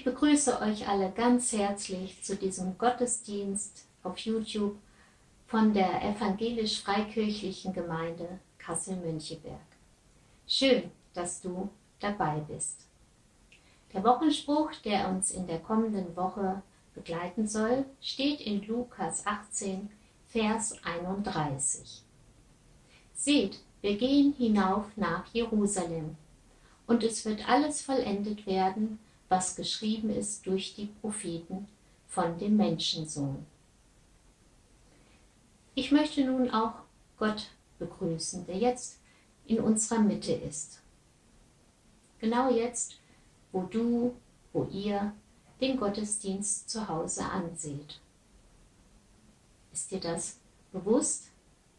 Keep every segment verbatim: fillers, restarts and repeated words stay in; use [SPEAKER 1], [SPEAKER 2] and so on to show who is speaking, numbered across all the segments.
[SPEAKER 1] begrüße euch alle ganz herzlich zu diesem Gottesdienst auf YouTube von der evangelisch-freikirchlichen Gemeinde Kassel-Müncheberg. Schön, dass du dabei bist. Der Wochenspruch, der uns in der kommenden Woche begleiten soll, steht in Lukas achtzehn, Vers einunddreißig. Seht, wir gehen hinauf nach Jerusalem, und es wird alles vollendet werden, was geschrieben ist durch die Propheten von dem Menschensohn. Ich möchte nun auch Gott begrüßen, der jetzt in unserer Mitte ist. Genau jetzt, wo du, wo ihr den Gottesdienst zu Hause anseht. Ist dir das bewusst?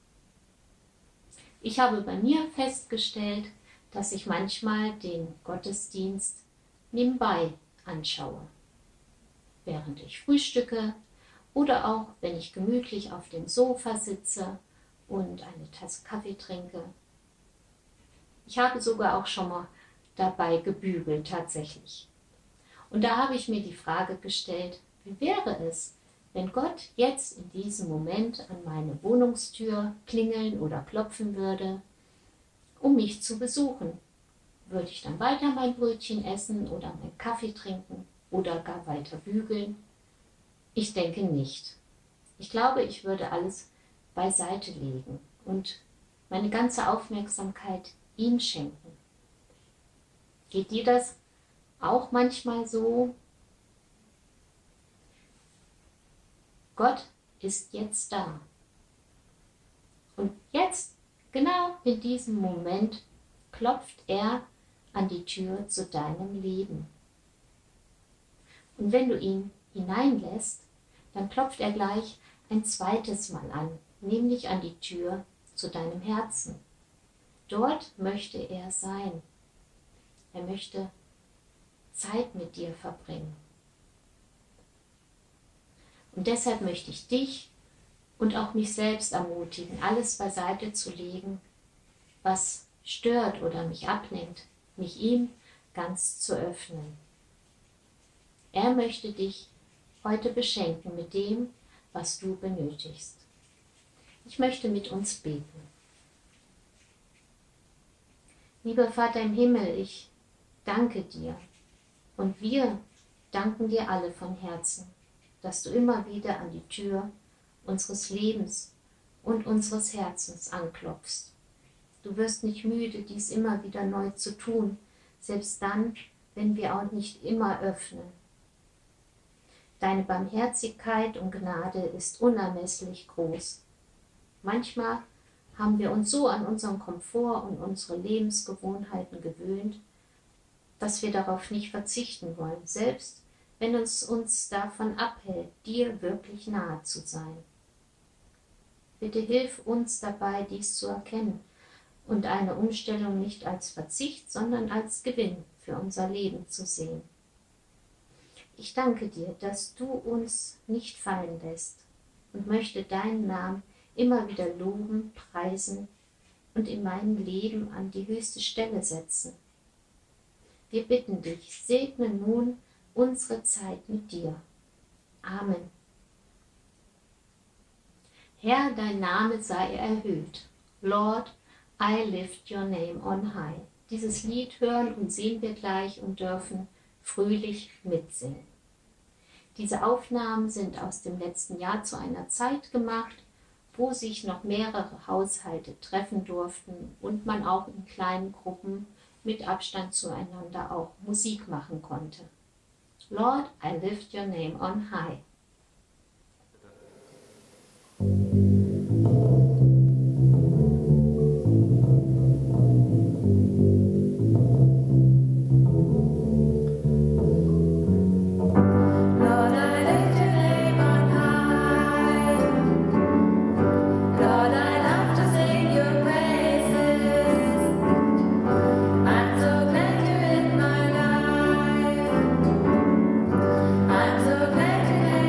[SPEAKER 1] Ich habe bei mir festgestellt, dass ich manchmal den Gottesdienst nebenbei anschaue, während ich frühstücke oder auch wenn ich gemütlich auf dem Sofa sitze und eine Tasse Kaffee trinke. Ich habe sogar auch schon mal dabei gebügelt tatsächlich. Und da habe ich mir die Frage gestellt, wie wäre es, wenn Gott jetzt in diesem Moment an meine Wohnungstür klingeln oder klopfen würde, um mich zu besuchen? Würde ich dann weiter mein Brötchen essen oder meinen Kaffee trinken oder gar weiter bügeln? Ich denke nicht. Ich glaube, ich würde alles beiseite legen und meine ganze Aufmerksamkeit ihm schenken. Geht dir das auch manchmal so? Gott ist jetzt da. Und jetzt, genau in diesem Moment, klopft er an die Tür zu deinem Leben. Und wenn du ihn hineinlässt, dann klopft er gleich ein zweites Mal an, nämlich an die Tür zu deinem Herzen. Dort möchte er sein. Er möchte Zeit mit dir verbringen. Und deshalb möchte ich dich und auch mich selbst ermutigen, alles beiseite zu legen, was stört oder mich ablenkt, mich ihm ganz zu öffnen. Er möchte dich heute beschenken mit dem, was du benötigst. Ich möchte mit uns beten. Lieber Vater im Himmel, ich danke dir und wir danken dir alle von Herzen, dass du immer wieder an die Tür unseres Lebens und unseres Herzens anklopfst. Du wirst nicht müde, dies immer wieder neu zu tun, selbst dann, wenn wir auch nicht immer öffnen. Deine Barmherzigkeit und Gnade ist unermesslich groß. Manchmal haben wir uns so an unseren Komfort und unsere Lebensgewohnheiten gewöhnt, dass wir darauf nicht verzichten wollen, selbst wenn es uns davon abhält, dir wirklich nahe zu sein. Bitte hilf uns dabei, dies zu erkennen und eine Umstellung nicht als Verzicht, sondern als Gewinn für unser Leben zu sehen. Ich danke dir, dass du uns nicht fallen lässt und möchte deinen Namen immer wieder loben, preisen und in meinem Leben an die höchste Stelle setzen. Wir bitten dich, segne nun unsere Zeit mit dir. Amen. Herr, dein Name sei erhöht. Lord, I lift your name on high. Dieses Lied hören und sehen wir gleich und dürfen fröhlich mitsingen. Diese Aufnahmen sind aus dem letzten Jahr zu einer Zeit gemacht, wo sich noch mehrere Haushalte treffen durften und man auch in kleinen Gruppen mit Abstand zueinander auch Musik machen konnte. Lord, I lift your name on high.
[SPEAKER 2] I'm so glad you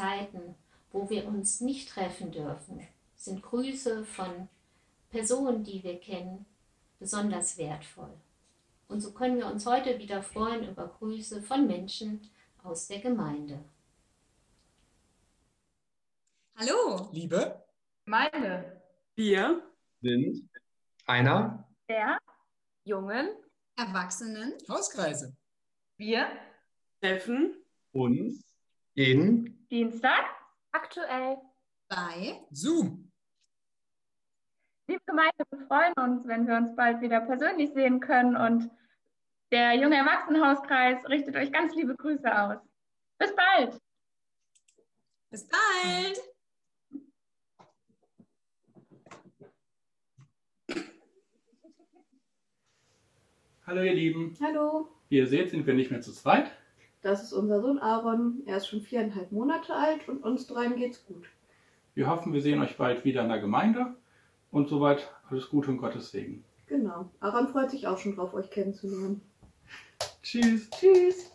[SPEAKER 1] Zeiten, wo wir uns nicht treffen dürfen, sind Grüße von Personen, die wir kennen, besonders wertvoll. Und so können wir uns heute wieder freuen über Grüße von Menschen aus der Gemeinde.
[SPEAKER 2] Hallo,
[SPEAKER 3] Liebe
[SPEAKER 4] Gemeinde.
[SPEAKER 5] Wir
[SPEAKER 6] sind einer
[SPEAKER 4] Der Jungen.
[SPEAKER 2] Erwachsenen.
[SPEAKER 3] Hauskreise.
[SPEAKER 4] Wir.
[SPEAKER 5] treffen
[SPEAKER 6] uns jeden
[SPEAKER 4] Dienstag. Aktuell.
[SPEAKER 2] Bei
[SPEAKER 3] Zoom.
[SPEAKER 4] Liebe Gemeinde, wir freuen uns, wenn wir uns bald wieder persönlich sehen können und der junge Erwachsenenhauskreis richtet euch ganz liebe Grüße aus. Bis bald!
[SPEAKER 2] bis bald.
[SPEAKER 7] Hallo ihr Lieben,
[SPEAKER 8] Hallo,
[SPEAKER 7] wie ihr seht, sind wir nicht mehr zu zweit.
[SPEAKER 8] das ist unser Sohn Aaron. Er ist schon viereinhalb Monate alt und uns dreien geht's gut.
[SPEAKER 7] Wir hoffen, wir sehen euch bald wieder in der Gemeinde und soweit alles Gute und Gottes Segen.
[SPEAKER 8] Genau. Aaron freut sich auch schon drauf, euch kennenzulernen.
[SPEAKER 7] Tschüss.
[SPEAKER 8] Tschüss.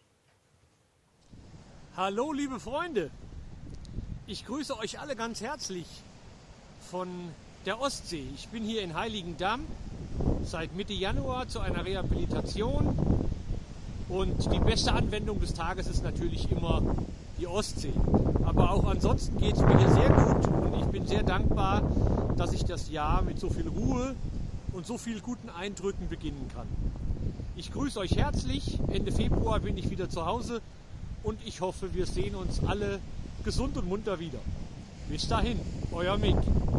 [SPEAKER 9] Hallo liebe Freunde, ich grüße euch alle ganz herzlich von der Ostsee. Ich bin hier in Heiligendamm seit Mitte Januar zu einer Rehabilitation und die beste Anwendung des Tages ist natürlich immer die Ostsee. Aber auch ansonsten geht es mir hier sehr gut und ich bin sehr dankbar, dass ich das Jahr mit so viel Ruhe und so viel guten Eindrücken beginnen kann. Ich grüße euch herzlich, Ende Februar bin ich wieder zu Hause und ich hoffe, wir sehen uns alle gesund und munter wieder. Bis dahin, euer Mick.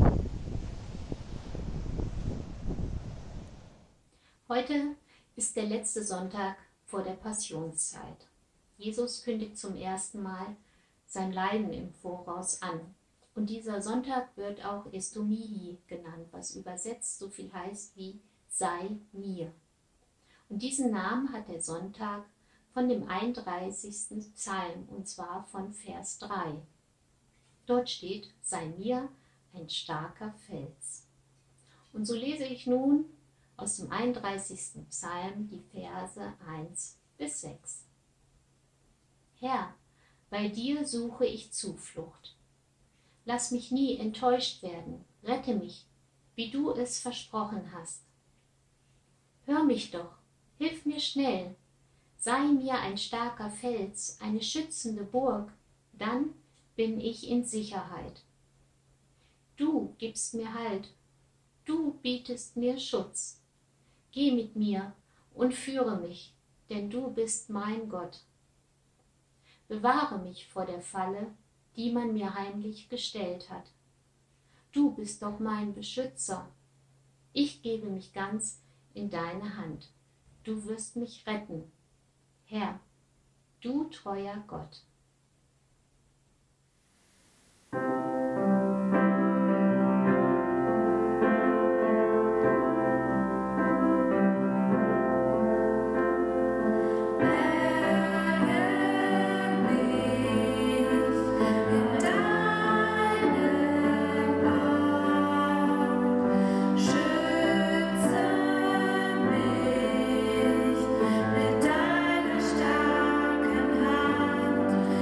[SPEAKER 1] Heute ist der letzte Sonntag vor der Passionszeit. Jesus kündigt zum ersten Mal sein Leiden im Voraus an. Und dieser Sonntag wird auch Estomihi genannt, was übersetzt so viel heißt wie sei mir. Und diesen Namen hat der Sonntag von dem einunddreißigsten Psalm, und zwar von Vers drei. Dort steht, sei mir ein starker Fels. Und so lese ich nun aus dem einunddreißigsten Psalm die Verse eins bis sechs. Herr, bei dir suche ich Zuflucht. Lass mich nie enttäuscht werden, rette mich, wie du es versprochen hast. Hör mich doch, hilf mir schnell, sei mir ein starker Fels, eine schützende Burg, dann bin ich in Sicherheit. Du gibst mir Halt, du bietest mir Schutz. Geh mit mir und führe mich, denn du bist mein Gott. Bewahre mich vor der Falle, die man mir heimlich gestellt hat. Du bist doch mein Beschützer. Ich gebe mich ganz in deine Hand. Du wirst mich retten. Herr, du treuer Gott.
[SPEAKER 10] Mit deiner starken Hand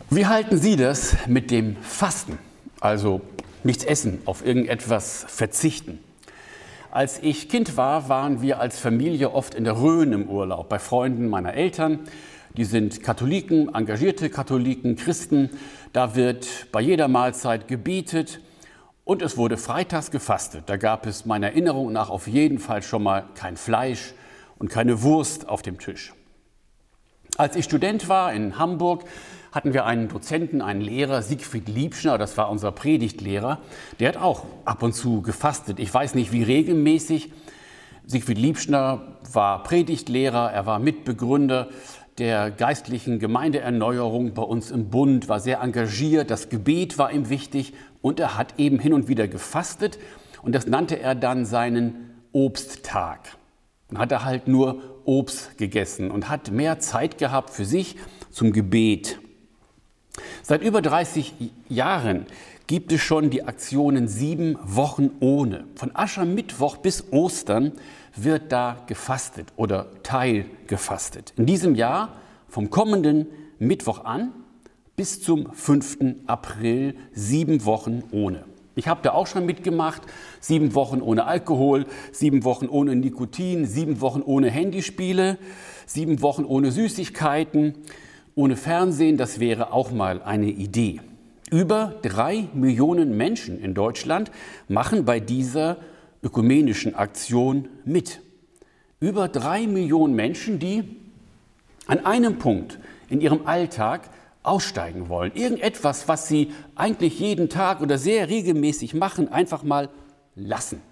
[SPEAKER 3] Wie halten Sie das mit dem Fasten? Also nichts essen, auf irgendetwas verzichten. Als ich Kind war, waren wir als Familie oft in der Rhön im Urlaub, bei Freunden meiner Eltern. Die sind Katholiken, engagierte Katholiken, Christen. Da wird bei jeder Mahlzeit gebetet und es wurde freitags gefastet. Da gab es meiner Erinnerung nach auf jeden Fall schon mal kein Fleisch und keine Wurst auf dem Tisch. Als ich Student war in Hamburg, hatten wir einen Dozenten, einen Lehrer, Siegfried Liebschner, das war unser Predigtlehrer, der hat auch ab und zu gefastet. Ich weiß nicht, wie regelmäßig. Siegfried Liebschner war Predigtlehrer, er war Mitbegründer der geistlichen Gemeindeerneuerung bei uns im Bund, war sehr engagiert, das Gebet war ihm wichtig und er hat eben hin und wieder gefastet und das nannte er dann seinen Obsttag. Dann hat er halt nur Obst gegessen und hat mehr Zeit gehabt für sich zum Gebet. Seit über dreißig Jahren gibt es schon die Aktionen Sieben Wochen ohne. Von Aschermittwoch bis Ostern wird da gefastet oder teilgefastet. In diesem Jahr vom kommenden Mittwoch an bis zum fünften April sieben Wochen ohne. Ich habe da auch schon mitgemacht, sieben Wochen ohne Alkohol, sieben Wochen ohne Nikotin, sieben Wochen ohne Handyspiele, sieben Wochen ohne Süßigkeiten, ohne Fernsehen, das wäre auch mal eine Idee. Über drei Millionen Menschen in Deutschland machen bei dieser ökumenischen Aktion mit. Über drei Millionen Menschen, die an einem Punkt in ihrem Alltag aussteigen wollen. Irgendetwas, was sie eigentlich jeden Tag oder sehr regelmäßig machen, einfach mal lassen.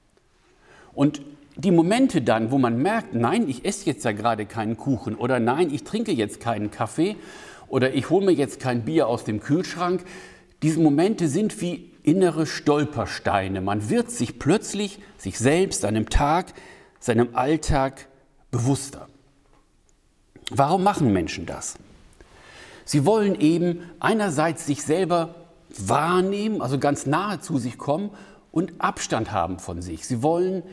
[SPEAKER 3] Und die Momente dann, wo man merkt, nein, ich esse jetzt ja gerade keinen Kuchen oder nein, ich trinke jetzt keinen Kaffee oder ich hole mir jetzt kein Bier aus dem Kühlschrank, diese Momente sind wie innere Stolpersteine. Man wird sich plötzlich, sich selbst, seinem Tag, seinem Alltag bewusster. Warum machen Menschen das? Sie wollen eben einerseits sich selber wahrnehmen, also ganz nahe zu sich kommen und Abstand haben von sich. Sie wollen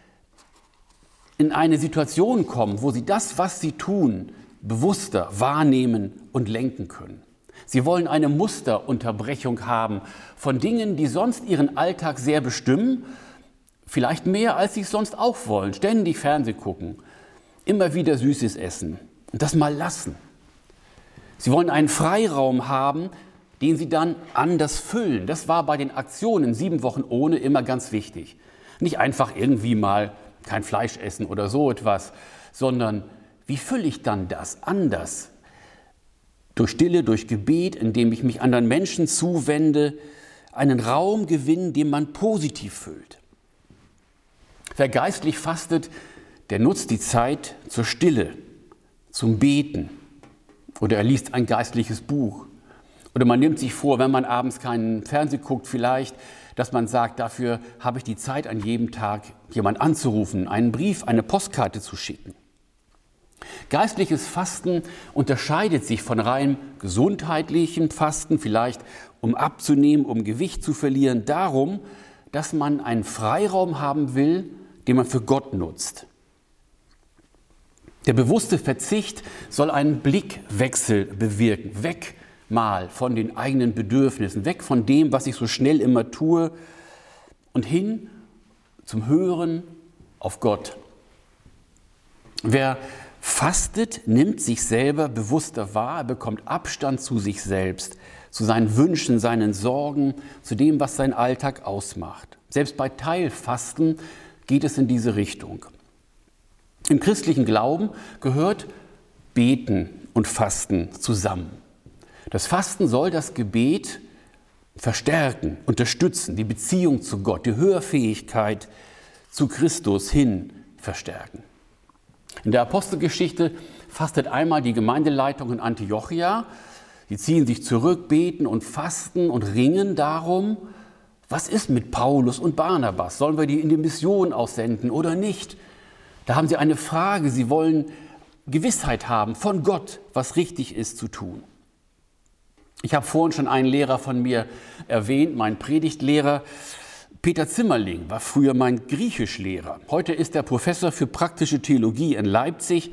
[SPEAKER 3] in eine Situation kommen, wo sie das, was sie tun, bewusster wahrnehmen und lenken können. Sie wollen eine Musterunterbrechung haben von Dingen, die sonst ihren Alltag sehr bestimmen, vielleicht mehr, als sie es sonst auch wollen. Ständig Fernsehen gucken, immer wieder Süßes essen und das mal lassen. Sie wollen einen Freiraum haben, den sie dann anders füllen. Das war bei den Aktionen Sieben Wochen ohne immer ganz wichtig. Nicht einfach irgendwie mal kein Fleisch essen oder so etwas, sondern wie fülle ich dann das anders? Durch Stille, durch Gebet, indem ich mich anderen Menschen zuwende, einen Raum gewinnen, den man positiv füllt. Wer geistlich fastet, der nutzt die Zeit zur Stille, zum Beten oder er liest ein geistliches Buch. Oder man nimmt sich vor, wenn man abends keinen Fernsehen guckt, vielleicht, dass man sagt, dafür habe ich die Zeit, an jedem Tag jemanden anzurufen, einen Brief, eine Postkarte zu schicken. Geistliches Fasten unterscheidet sich von rein gesundheitlichem Fasten, vielleicht um abzunehmen, um Gewicht zu verlieren, darum, dass man einen Freiraum haben will, den man für Gott nutzt. Der bewusste Verzicht soll einen Blickwechsel bewirken, weg mal von den eigenen Bedürfnissen, weg von dem, was ich so schnell immer tue und hin zum Hören auf Gott. Wer fastet, nimmt sich selber bewusster wahr, er bekommt Abstand zu sich selbst, zu seinen Wünschen, seinen Sorgen, zu dem, was sein Alltag ausmacht. Selbst bei Teilfasten geht es in diese Richtung. Im christlichen Glauben gehört Beten und Fasten zusammen. Das Fasten soll das Gebet verstärken, unterstützen, die Beziehung zu Gott, die Hörfähigkeit zu Christus hin verstärken. In der Apostelgeschichte fastet einmal die Gemeindeleitung in Antiochia. Sie ziehen sich zurück, beten und fasten und ringen darum, was ist mit Paulus und Barnabas? Sollen wir die in die Mission aussenden oder nicht? Da haben sie eine Frage, sie wollen Gewissheit haben von Gott, was richtig ist zu tun. Ich habe vorhin schon einen Lehrer von mir erwähnt, meinen Predigtlehrer. Peter Zimmerling war früher mein Griechischlehrer. Heute ist er Professor für praktische Theologie in Leipzig.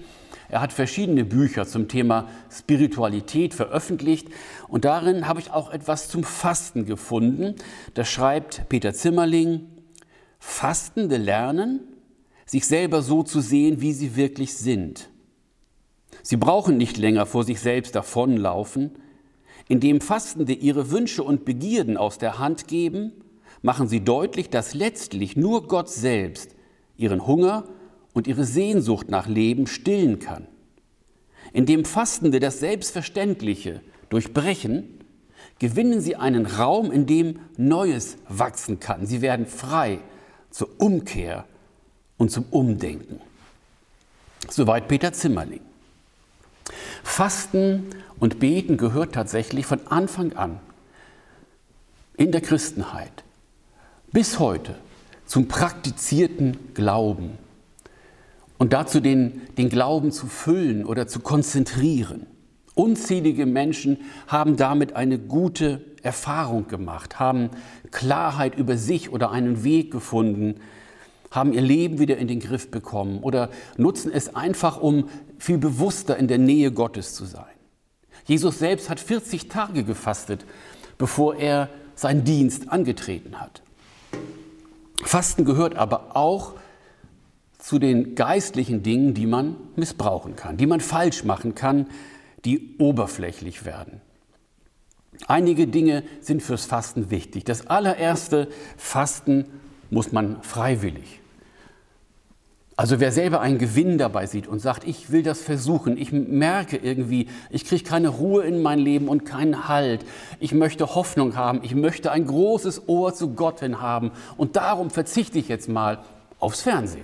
[SPEAKER 3] Er hat verschiedene Bücher zum Thema Spiritualität veröffentlicht und darin habe ich auch etwas zum Fasten gefunden. Da schreibt Peter Zimmerling: Fastende lernen, sich selber so zu sehen, wie sie wirklich sind. Sie brauchen nicht länger vor sich selbst davonlaufen. Indem Fastende ihre Wünsche und Begierden aus der Hand geben, machen sie deutlich, dass letztlich nur Gott selbst ihren Hunger und ihre Sehnsucht nach Leben stillen kann. Indem Fastende das Selbstverständliche durchbrechen, gewinnen sie einen Raum, in dem Neues wachsen kann. Sie werden frei zur Umkehr und zum Umdenken. Soweit Peter Zimmerling. Fasten und Beten gehört tatsächlich von Anfang an in der Christenheit bis heute zum praktizierten Glauben und dazu den, den Glauben zu füllen oder zu konzentrieren. Unzählige Menschen haben damit eine gute Erfahrung gemacht, haben Klarheit über sich oder einen Weg gefunden, haben ihr Leben wieder in den Griff bekommen oder nutzen es einfach, um viel bewusster in der Nähe Gottes zu sein. Jesus selbst hat vierzig Tage gefastet, bevor er seinen Dienst angetreten hat. Fasten gehört aber auch zu den geistlichen Dingen, die man missbrauchen kann, die man falsch machen kann, die oberflächlich werden. Einige Dinge sind fürs Fasten wichtig. Das allererste, Fasten muss man freiwillig. Also wer selber einen Gewinn dabei sieht und sagt, ich will das versuchen, ich merke irgendwie, ich kriege keine Ruhe in mein Leben und keinen Halt, ich möchte Hoffnung haben, ich möchte ein großes Ohr zu Gott hin haben und darum verzichte ich jetzt mal aufs Fernsehen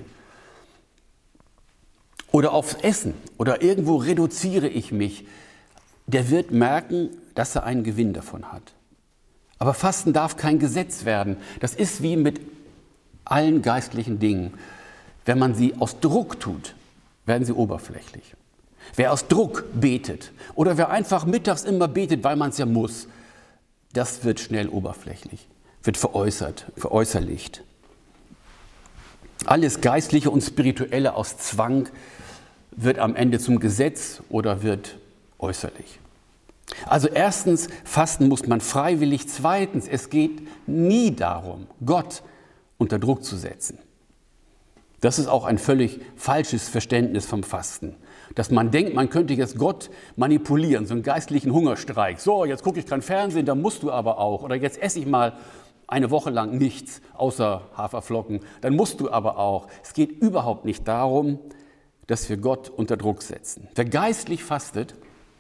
[SPEAKER 3] oder aufs Essen oder irgendwo reduziere ich mich, der wird merken, dass er einen Gewinn davon hat. Aber Fasten darf kein Gesetz werden. Das ist wie mit allen geistlichen Dingen. Wenn man sie aus Druck tut, werden sie oberflächlich. Wer aus Druck betet oder wer einfach mittags immer betet, weil man es ja muss, das wird schnell oberflächlich, wird veräußert, veräußerlicht. Alles Geistliche und Spirituelle aus Zwang wird am Ende zum Gesetz oder wird äußerlich. Also erstens, Fasten muss man freiwillig. Zweitens, es geht nie darum, Gott unter Druck zu setzen. Das ist auch ein völlig falsches Verständnis vom Fasten. Dass man denkt, man könnte jetzt Gott manipulieren, so einen geistlichen Hungerstreik. So, jetzt gucke ich kein Fernsehen, dann musst du aber auch. Oder jetzt esse ich mal eine Woche lang nichts, außer Haferflocken. Dann musst du aber auch. Es geht überhaupt nicht darum, dass wir Gott unter Druck setzen. Wer geistlich fastet,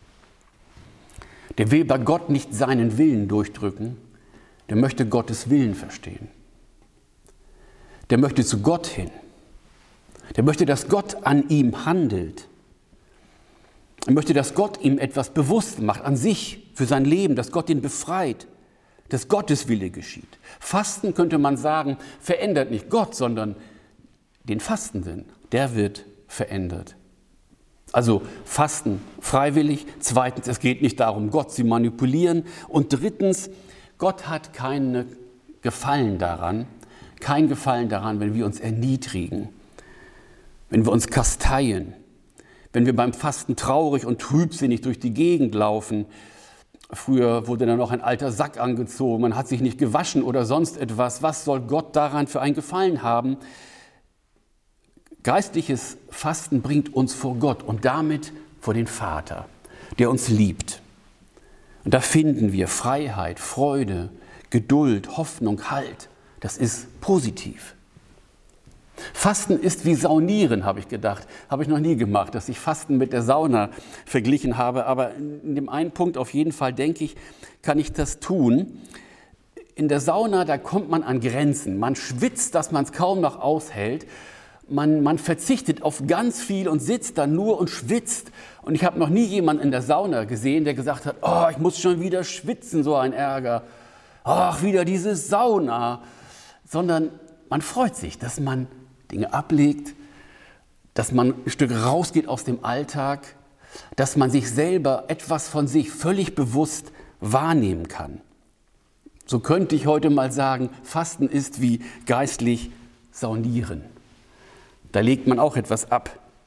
[SPEAKER 3] der will bei Gott nicht seinen Willen durchdrücken, der möchte Gottes Willen verstehen. Der möchte zu Gott hin. Der möchte, dass Gott an ihm handelt. Er möchte, dass Gott ihm etwas bewusst macht an sich, für sein Leben, dass Gott ihn befreit, dass Gottes Wille geschieht. Fasten, könnte man sagen, verändert nicht Gott, sondern den Fastenden. Der wird verändert. Also Fasten freiwillig. Zweitens, es geht nicht darum, Gott zu manipulieren. Und drittens, Gott hat keinen Gefallen daran, kein Gefallen daran, wenn wir uns erniedrigen, wenn wir uns kasteien, wenn wir beim Fasten traurig und trübsinnig durch die Gegend laufen. Früher wurde dann noch ein alter Sack angezogen, man hat sich nicht gewaschen oder sonst etwas. Was soll Gott daran für einen Gefallen haben? Geistliches Fasten bringt uns vor Gott und damit vor den Vater, der uns liebt. Und da finden wir Freiheit, Freude, Geduld, Hoffnung, Halt. Das ist positiv. Fasten ist wie Saunieren, habe ich gedacht. Habe ich noch nie gemacht, dass ich Fasten mit der Sauna verglichen habe. Aber in dem einen Punkt auf jeden Fall, denke ich, kann ich das tun. In der Sauna, da kommt man an Grenzen. Man schwitzt, dass man es kaum noch aushält. Man, man verzichtet auf ganz viel und sitzt da nur und schwitzt. Und ich habe noch nie jemanden in der Sauna gesehen, der gesagt hat, oh, ich muss schon wieder schwitzen, so ein Ärger. Ach, wieder diese Sauna. Sondern man freut sich, dass man Dinge ablegt, dass man ein Stück rausgeht aus dem Alltag, dass man sich selber etwas von sich völlig bewusst wahrnehmen kann. So könnte ich heute mal sagen, Fasten ist wie geistlich Saunieren. Da legt man auch etwas ab.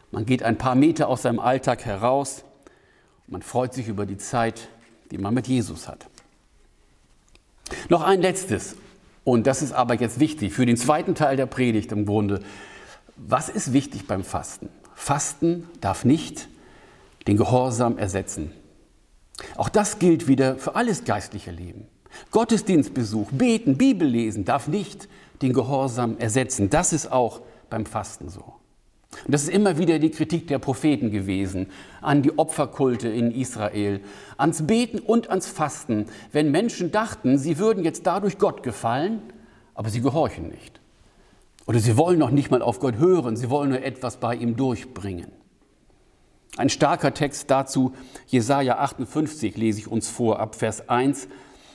[SPEAKER 3] Man geht ein paar Meter aus seinem Alltag heraus und man freut sich über die Zeit, die man mit Jesus hat. Noch ein letztes, und das ist aber jetzt wichtig für den zweiten Teil der Predigt im Grunde. Was ist wichtig beim Fasten? Fasten darf nicht den Gehorsam ersetzen. Auch das gilt wieder für alles geistliche Leben. Gottesdienstbesuch, Beten, Bibel lesen darf nicht den Gehorsam ersetzen. Das ist auch beim Fasten so. Und das ist immer wieder die Kritik der Propheten gewesen an die Opferkulte in Israel, ans Beten und ans Fasten, wenn Menschen dachten, sie würden jetzt dadurch Gott gefallen, aber sie gehorchen nicht. Oder sie wollen noch nicht mal auf Gott hören, sie wollen nur etwas bei ihm durchbringen. Ein starker Text dazu, Jesaja achtundfünfzig, lese ich uns vor, ab Vers eins.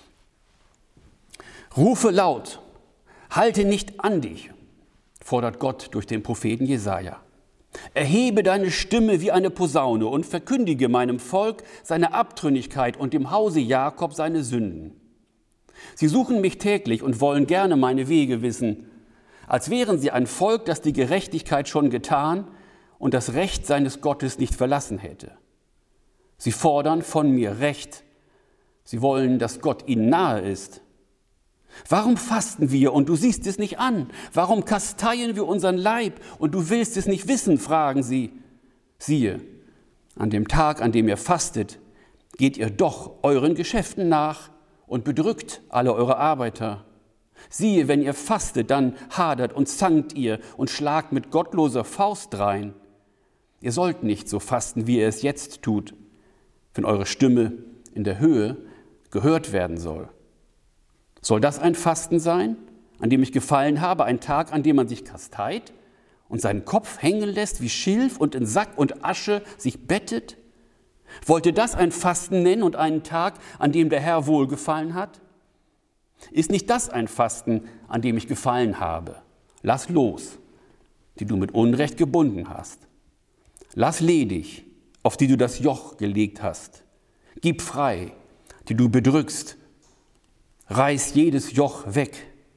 [SPEAKER 3] Rufe laut, halte nicht an dich, fordert Gott durch den Propheten Jesaja. Erhebe deine Stimme wie eine Posaune und verkündige meinem Volk seine Abtrünnigkeit und dem Hause Jakob seine Sünden. Sie suchen mich täglich und wollen gerne meine Wege wissen, als wären sie ein Volk, das die Gerechtigkeit schon getan und das Recht seines Gottes nicht verlassen hätte. Sie fordern von mir Recht. Sie wollen, dass Gott ihnen nahe ist. Warum fasten wir und du siehst es nicht an? Warum kasteien wir unseren Leib und du willst es nicht wissen, fragen sie. Siehe, an dem Tag, an dem ihr fastet, geht ihr doch euren Geschäften nach und bedrückt alle eure Arbeiter. Siehe, wenn ihr fastet, dann hadert und zankt ihr und schlagt mit gottloser Faust drein. Ihr sollt nicht so fasten, wie ihr es jetzt tut, wenn eure Stimme in der Höhe gehört werden soll. Soll das ein Fasten sein, an dem ich gefallen habe, ein Tag, an dem man sich kasteit und seinen Kopf hängen lässt wie Schilf und in Sack und Asche sich bettet? Wollt ihr das ein Fasten nennen und einen Tag, an dem der Herr wohlgefallen hat? Ist nicht das ein Fasten, an dem ich gefallen habe? Lass los, die du mit Unrecht gebunden hast. Lass ledig, auf die du das Joch gelegt hast. Gib frei, die du bedrückst. Reiß jedes Joch weg.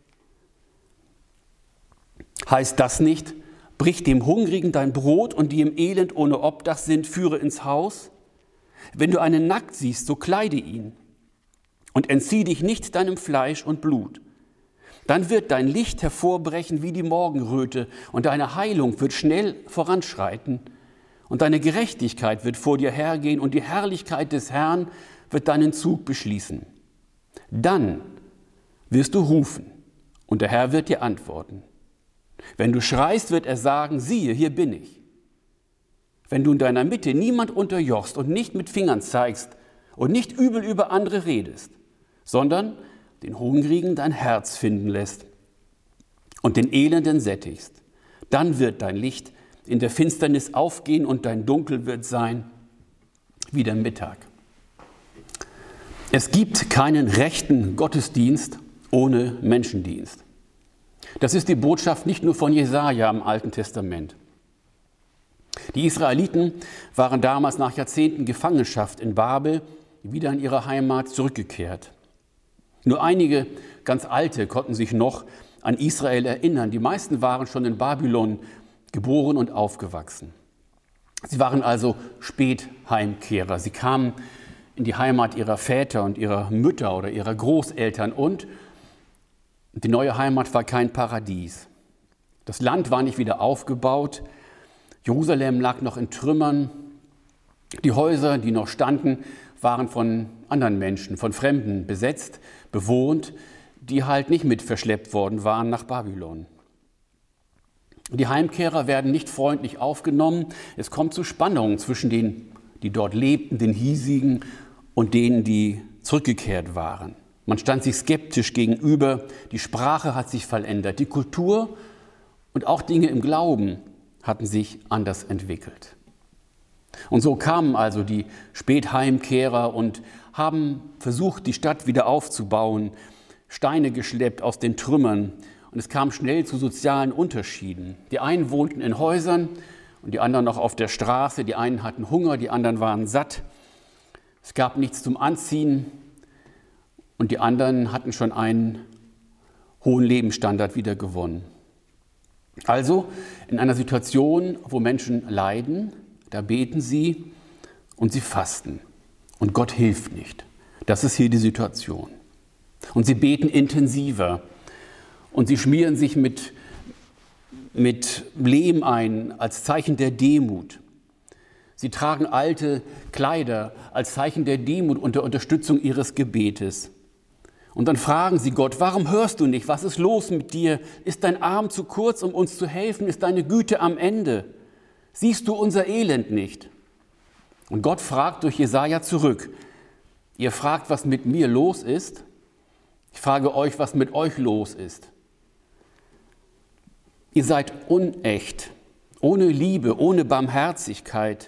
[SPEAKER 3] Heißt das nicht, brich dem Hungrigen dein Brot und die im Elend ohne Obdach sind, führe ins Haus? Wenn du einen nackt siehst, so kleide ihn und entzieh dich nicht deinem Fleisch und Blut. Dann wird dein Licht hervorbrechen wie die Morgenröte und deine Heilung wird schnell voranschreiten und deine Gerechtigkeit wird vor dir hergehen und die Herrlichkeit des Herrn wird deinen Zug beschließen. Dann wirst du rufen und der Herr wird dir antworten. Wenn du schreist, wird er sagen, siehe, hier bin ich. Wenn du in deiner Mitte niemand unterjochst und nicht mit Fingern zeigst und nicht übel über andere redest, sondern den Hungrigen dein Herz finden lässt und den Elenden sättigst, dann wird dein Licht in der Finsternis aufgehen und dein Dunkel wird sein wie der Mittag. Es gibt keinen rechten Gottesdienst ohne Menschendienst. Das ist die Botschaft nicht nur von Jesaja im Alten Testament. Die Israeliten waren damals nach Jahrzehnten Gefangenschaft in Babel wieder in ihre Heimat zurückgekehrt. Nur einige ganz Alte konnten sich noch an Israel erinnern. Die meisten waren schon in Babylon geboren und aufgewachsen. Sie waren also Spätheimkehrer. Sie kamen in die Heimat ihrer Väter und ihrer Mütter oder ihrer Großeltern und die neue Heimat war kein Paradies. Das Land war nicht wieder aufgebaut. Jerusalem lag noch in Trümmern. Die Häuser, die noch standen, waren von anderen Menschen, von Fremden besetzt, bewohnt, die halt nicht mit verschleppt worden waren nach Babylon. Die Heimkehrer werden nicht freundlich aufgenommen. Es kommt zu Spannungen zwischen denen, die dort lebten, den hiesigen, und denen, die zurückgekehrt waren. Man stand sich skeptisch gegenüber. Die Sprache hat sich verändert. Die Kultur und auch Dinge im Glauben hatten sich anders entwickelt. Und so kamen also die Spätheimkehrer und haben versucht, die Stadt wieder aufzubauen, Steine geschleppt aus den Trümmern. Und es kam schnell zu sozialen Unterschieden. Die einen wohnten in Häusern und die anderen noch auf der Straße. Die einen hatten Hunger, die anderen waren satt. Es gab nichts zum Anziehen und die anderen hatten schon einen hohen Lebensstandard wieder gewonnen. Also in einer Situation, wo Menschen leiden, da beten sie und sie fasten. Und Gott hilft nicht. Das ist hier die Situation. Und sie beten intensiver. Und sie schmieren sich mit, mit Lehm ein als Zeichen der Demut. Sie tragen alte Kleider als Zeichen der Demut und der Unterstützung ihres Gebetes. Und dann fragen sie Gott, warum hörst du nicht? Was ist los mit dir? Ist dein Arm zu kurz, um uns zu helfen? Ist deine Güte am Ende? Siehst du unser Elend nicht? Und Gott fragt durch Jesaja zurück, ihr fragt, was mit mir los ist? Ich frage euch, was mit euch los ist. Ihr seid unecht, ohne Liebe, ohne Barmherzigkeit.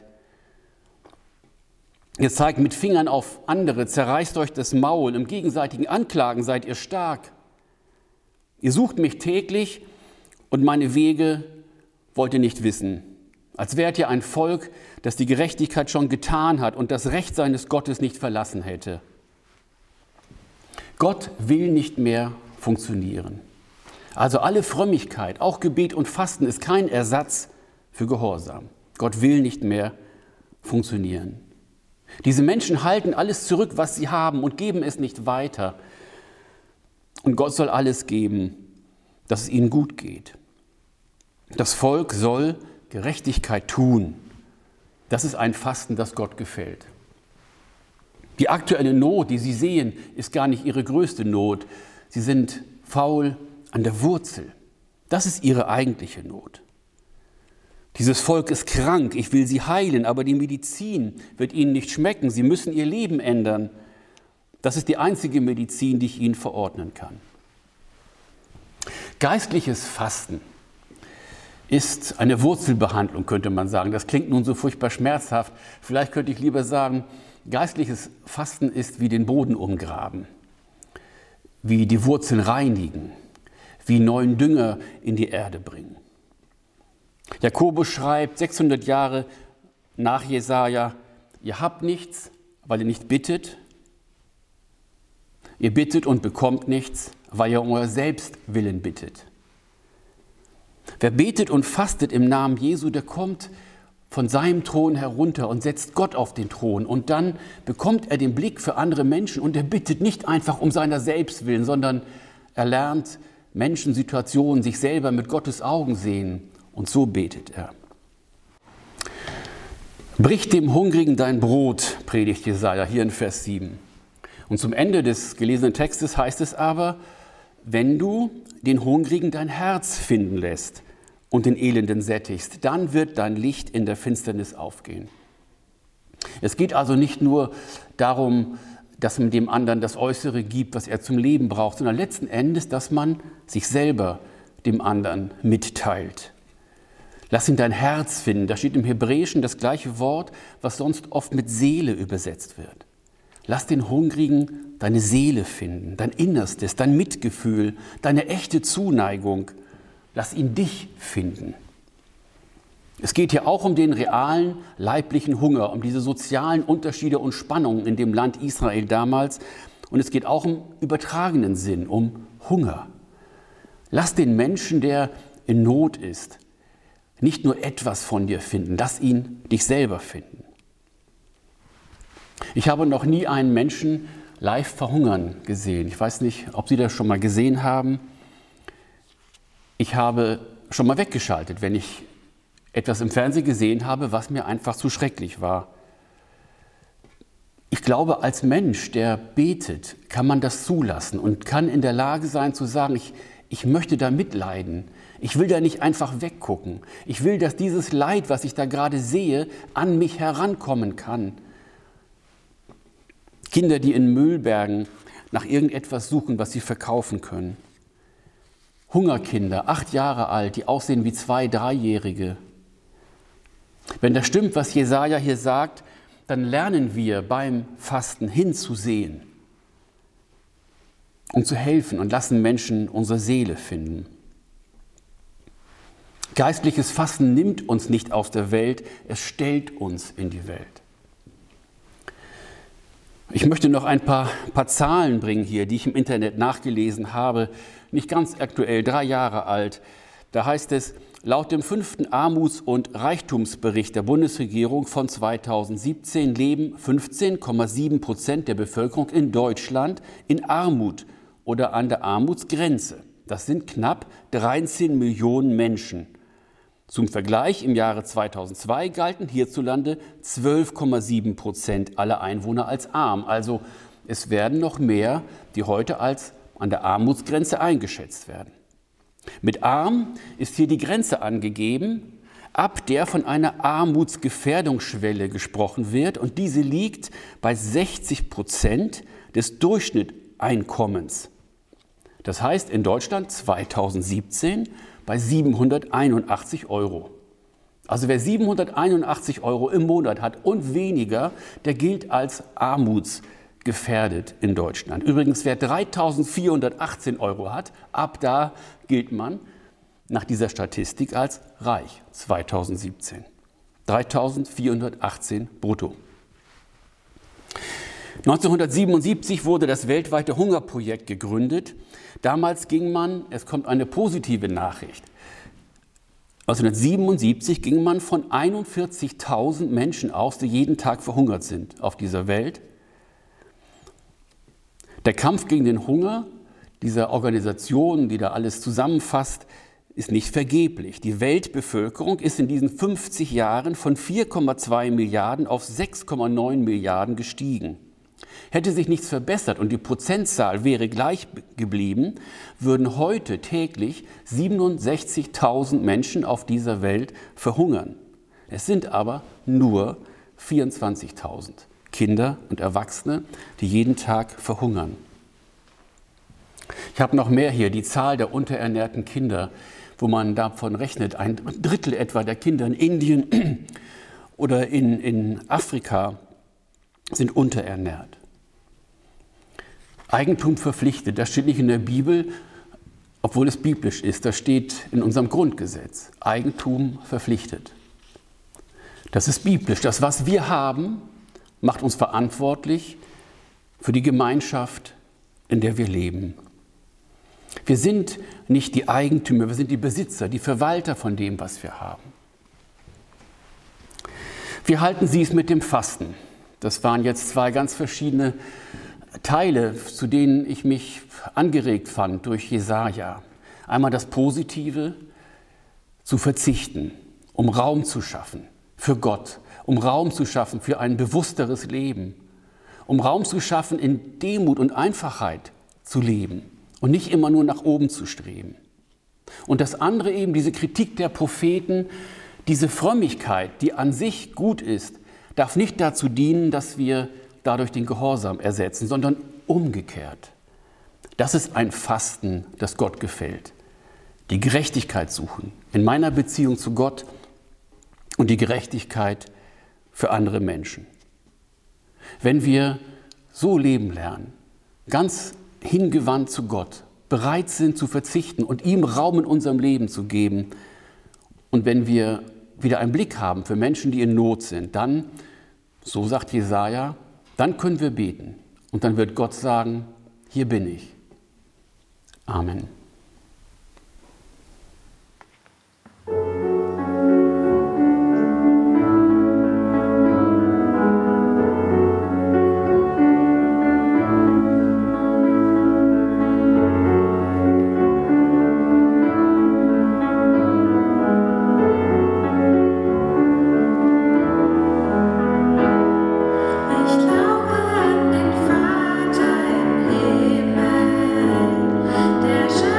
[SPEAKER 3] Ihr zeigt mit Fingern auf andere, zerreißt euch das Maul, im gegenseitigen Anklagen seid ihr stark. Ihr sucht mich täglich und meine Wege wollt ihr nicht wissen. Als wärt ihr ein Volk, das die Gerechtigkeit schon getan hat und das Recht seines Gottes nicht verlassen hätte. Gott will nicht mehr funktionieren. Also alle Frömmigkeit, auch Gebet und Fasten ist kein Ersatz für Gehorsam. Gott will nicht mehr funktionieren. Diese Menschen halten alles zurück, was sie haben und geben es nicht weiter. Und Gott soll alles geben, dass es ihnen gut geht. Das Volk soll Gerechtigkeit tun. Das ist ein Fasten, das Gott gefällt. Die aktuelle Not, die sie sehen, ist gar nicht ihre größte Not. Sie sind faul an der Wurzel. Das ist ihre eigentliche Not. Dieses Volk ist krank, ich will sie heilen, aber die Medizin wird ihnen nicht schmecken. Sie müssen ihr Leben ändern. Das ist die einzige Medizin, die ich ihnen verordnen kann. Geistliches Fasten ist eine Wurzelbehandlung, könnte man sagen. Das klingt nun so furchtbar schmerzhaft. Vielleicht könnte ich lieber sagen, geistliches Fasten ist wie den Boden umgraben, wie die Wurzeln reinigen, wie neuen Dünger in die Erde bringen. Jakobus schreibt sechshundert Jahre nach Jesaja, ihr habt nichts, weil ihr nicht bittet. Ihr bittet und bekommt nichts, weil ihr um euer Selbstwillen bittet. Wer betet und fastet im Namen Jesu, der kommt von seinem Thron herunter und setzt Gott auf den Thron. Und dann bekommt er den Blick für andere Menschen und er bittet nicht einfach um seiner selbst willen, sondern er lernt Menschen, Situationen, sich selber mit Gottes Augen sehen. Und so betet er. Brich dem Hungrigen dein Brot, predigt Jesaja hier in Vers sieben. Und zum Ende des gelesenen Textes heißt es aber, wenn du den Hungrigen dein Herz finden lässt und den Elenden sättigst, dann wird dein Licht in der Finsternis aufgehen. Es geht also nicht nur darum, dass man dem anderen das Äußere gibt, was er zum Leben braucht, sondern letzten Endes, dass man sich selber dem anderen mitteilt. Lass ihn dein Herz finden. Da steht im Hebräischen das gleiche Wort, was sonst oft mit Seele übersetzt wird. Lass den Hungrigen deine Seele finden, dein Innerstes, dein Mitgefühl, deine echte Zuneigung. Lass ihn dich finden. Es geht hier auch um den realen leiblichen Hunger, um diese sozialen Unterschiede und Spannungen in dem Land Israel damals. Und es geht auch im übertragenen Sinn, um Hunger. Lass den Menschen, der in Not ist, nicht nur etwas von dir finden, lass ihn dich selber finden. Ich habe noch nie einen Menschen live verhungern gesehen. Ich weiß nicht, ob Sie das schon mal gesehen haben. Ich habe schon mal weggeschaltet, wenn ich etwas im Fernsehen gesehen habe, was mir einfach zu schrecklich war. Ich glaube, als Mensch, der betet, kann man das zulassen und kann in der Lage sein zu sagen, ich, ich möchte da mitleiden. Ich will da nicht einfach weggucken. Ich will, dass dieses Leid, was ich da gerade sehe, an mich herankommen kann. Kinder, die in Müllbergen nach irgendetwas suchen, was sie verkaufen können. Hungerkinder, acht Jahre alt, die aussehen wie zwei, dreijährige. Wenn das stimmt, was Jesaja hier sagt, dann lernen wir beim Fasten hinzusehen und zu helfen und lassen Menschen unsere Seele finden. Geistliches Fasten nimmt uns nicht aus der Welt, es stellt uns in die Welt. Ich möchte noch ein paar, paar Zahlen bringen hier, die ich im Internet nachgelesen habe, nicht ganz aktuell, drei Jahre alt. Da heißt es, laut dem fünften Armuts- und Reichtumsbericht der Bundesregierung von zweitausendsiebzehn leben fünfzehn Komma sieben Prozent der Bevölkerung in Deutschland in Armut oder an der Armutsgrenze. Das sind knapp dreizehn Millionen Menschen. Zum Vergleich, im Jahre zweitausendzwei galten hierzulande zwölf Komma sieben Prozent aller Einwohner als arm. Also es werden noch mehr, die heute als an der Armutsgrenze eingeschätzt werden. Mit arm ist hier die Grenze angegeben, ab der von einer Armutsgefährdungsschwelle gesprochen wird, und diese liegt bei sechzig Prozent des Durchschnittseinkommens. Das heißt in Deutschland zweitausendsiebzehn bei siebenhunderteinundachtzig Euro. Also wer siebenhunderteinundachtzig Euro im Monat hat und weniger, der gilt als armutsgefährdet in Deutschland. Übrigens, wer dreitausendvierhundertachtzehn Euro hat, ab da gilt man nach dieser Statistik als reich, zweitausendsiebzehn. dreitausendvierhundertachtzehn brutto. neunzehnhundertsiebenundsiebzig wurde das weltweite Hungerprojekt gegründet. Damals ging man, es kommt eine positive Nachricht, neunzehnhundertsiebenundsiebzig ging man von einundvierzigtausend Menschen aus, die jeden Tag verhungert sind auf dieser Welt. Der Kampf gegen den Hunger dieser Organisation, die da alles zusammenfasst, ist nicht vergeblich. Die Weltbevölkerung ist in diesen fünfzig Jahren von vier Komma zwei Milliarden auf sechs Komma neun Milliarden gestiegen. Hätte sich nichts verbessert und die Prozentzahl wäre gleich geblieben, würden heute täglich siebenundsechzigtausend Menschen auf dieser Welt verhungern. Es sind aber nur vierundzwanzigtausend Kinder und Erwachsene, die jeden Tag verhungern. Ich habe noch mehr hier, die Zahl der unterernährten Kinder, wo man davon rechnet, ein Drittel etwa der Kinder in Indien oder in, in Afrika sind unterernährt. Eigentum verpflichtet, das steht nicht in der Bibel, obwohl es biblisch ist, das steht in unserem Grundgesetz. Eigentum verpflichtet. Das ist biblisch. Das, was wir haben, macht uns verantwortlich für die Gemeinschaft, in der wir leben. Wir sind nicht die Eigentümer, wir sind die Besitzer, die Verwalter von dem, was wir haben. Wie halten Sie es mit dem Fasten? Das waren jetzt zwei ganz verschiedene Teile, zu denen ich mich angeregt fand durch Jesaja. Einmal das Positive, zu verzichten, um Raum zu schaffen für Gott, um Raum zu schaffen für ein bewussteres Leben, um Raum zu schaffen, in Demut und Einfachheit zu leben und nicht immer nur nach oben zu streben. Und das andere eben, diese Kritik der Propheten, diese Frömmigkeit, die an sich gut ist, darf nicht dazu dienen, dass wir dadurch den Gehorsam ersetzen, sondern umgekehrt. Das ist ein Fasten, das Gott gefällt. Die Gerechtigkeit suchen in meiner Beziehung zu Gott und die Gerechtigkeit für andere Menschen. Wenn wir so leben lernen, ganz hingewandt zu Gott, bereit sind zu verzichten und ihm Raum in unserem Leben zu geben, und wenn wir wieder einen Blick haben für Menschen, die in Not sind, dann, so sagt Jesaja, dann können wir beten und dann wird Gott sagen, hier bin ich. Amen.
[SPEAKER 10] Der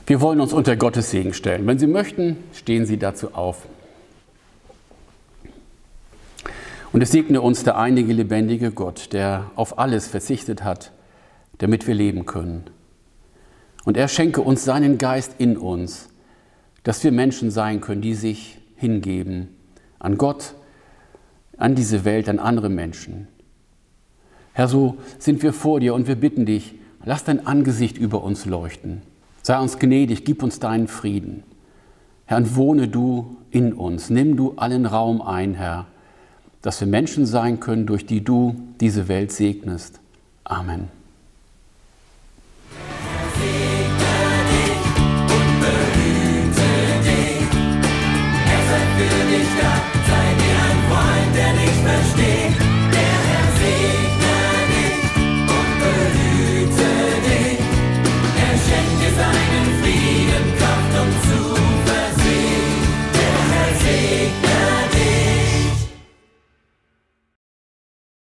[SPEAKER 3] Wir wollen uns unter Gottes Segen stellen. Wenn Sie möchten, stehen Sie dazu auf. Und es segne uns der einige lebendige Gott, der auf alles verzichtet hat, damit wir leben können. Und er schenke uns seinen Geist in uns, dass wir Menschen sein können, die sich hingeben an Gott, an diese Welt, an andere Menschen. Herr, so sind wir vor dir und wir bitten dich, lass dein Angesicht über uns leuchten. Sei uns gnädig, gib uns deinen Frieden. Herr, und wohne du in uns, nimm du allen Raum ein, Herr, dass wir Menschen sein können, durch die du diese Welt segnest. Amen.